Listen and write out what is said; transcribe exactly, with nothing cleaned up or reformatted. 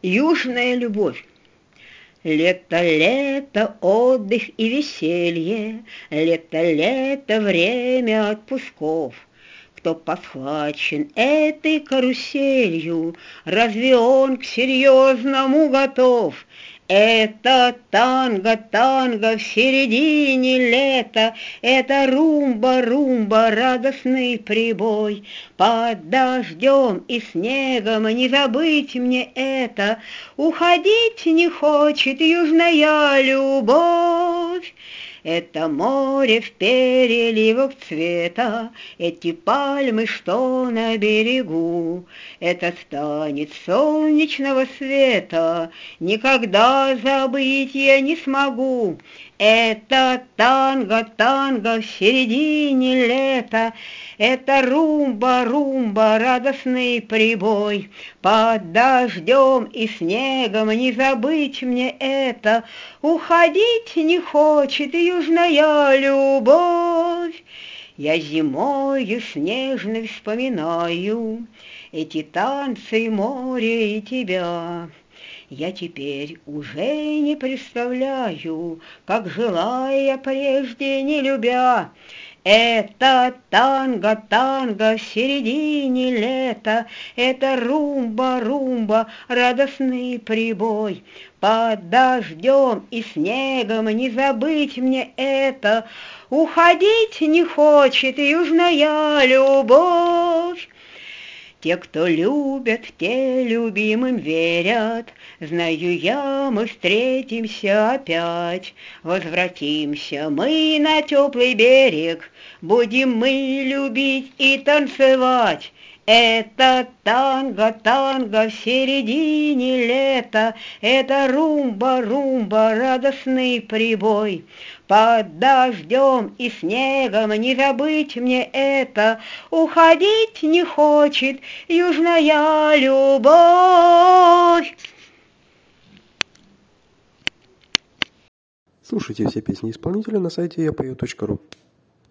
Южная любовь. Лето, лето, отдых и веселье, Лето, лето, время отпусков. Кто подхвачен этой каруселью, Разве он к серьезному готов? Это танго, танго в середине лета, Это румба, румба, радостный прибой. Под дождем и снегом не забыть мне это, Уходить не хочет южная любовь. Это море в переливах цвета, Эти пальмы, что на берегу, Этот танец солнечного света Никогда забыть я не смогу. Это танго, танго в середине лета, Это румба, румба, радостный прибой. Под дождем и снегом не забыть мне это, Уходить не хочет южная любовь. Я зимою снежно вспоминаю Эти танцы, море и тебя. Я теперь уже не представляю, Как жила я прежде, не любя. Это танго, танго в середине лета, Это румба, румба, радостный прибой. Под дождем и снегом не забыть мне это, Уходить не хочет южная любовь. Те, кто любят, те любимым верят. Знаю я, мы встретимся опять. Возвратимся мы на теплый берег, Будем мы любить и танцевать. Это танго, танго в середине лета, Это румба, румба, радостный прибой. Под дождем и снегом не забыть мне это, Уходить не хочет южная любовь. Слушайте все песни исполнителя на сайте я пою точка ру.